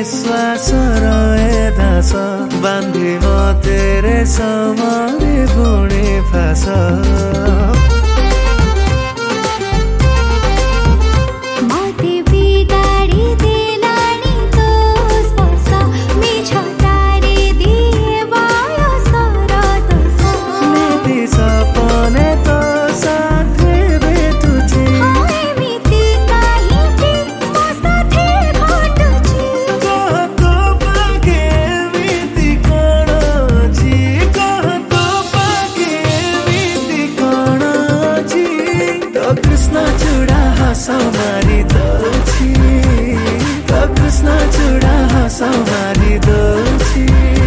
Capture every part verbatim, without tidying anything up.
विश्वास रहे दास बांधी तेरे समारे पुणी फास कृष्ण चूड़ा हस मारी दौची तो कृष्ण चूड़ा हस मारी दौची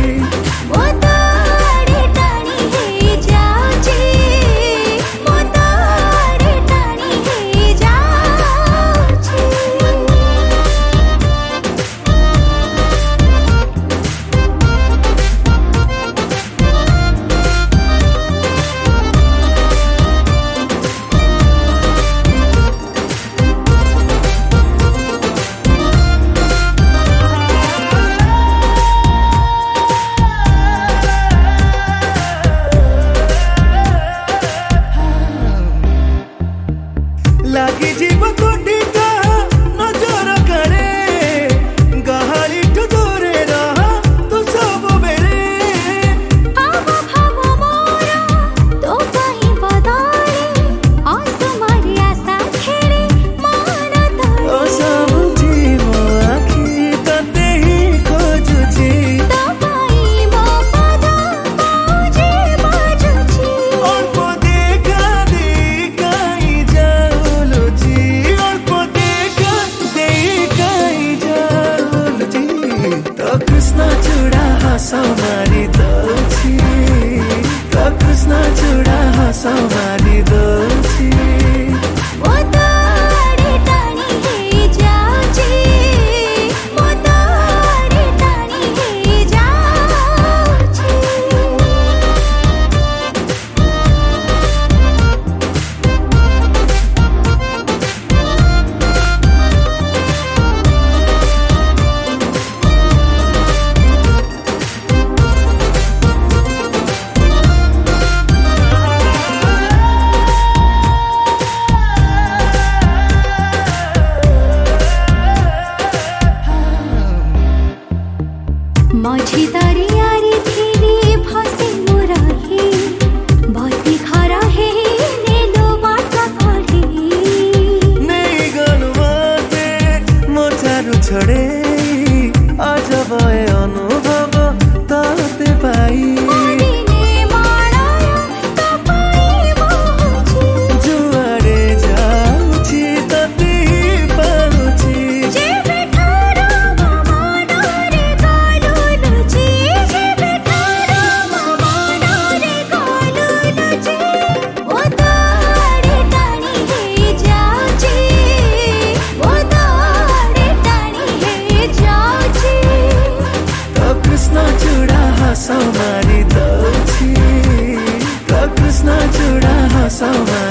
लागी जीव कोटी का नजर करे गहरी ठु दूरे रहा तू सब बेरे आवा भाव मोरा तो कहीं बदले असमारी आशा खेले मान तले ओ सब जीव आखी तते ही खोजुची तो पाई मो पदा बाजे बाजुची और को देखा देखाई जाओ तो कृष्ण चूड़ा हस मारी दौची तो कृष्ण चूड़ा हस मारी दौची मझी दरियारी थीली फसे मुरही बती घर हे नेलो बाटा करी नहीं गलवाते मोचारु छोड़े आज भए अनुभव ताते पाई जुआरे जाउची तते पाउची कृष्ण चूड़ा हस मारी दौची तो कृष्ण चूड़ा हस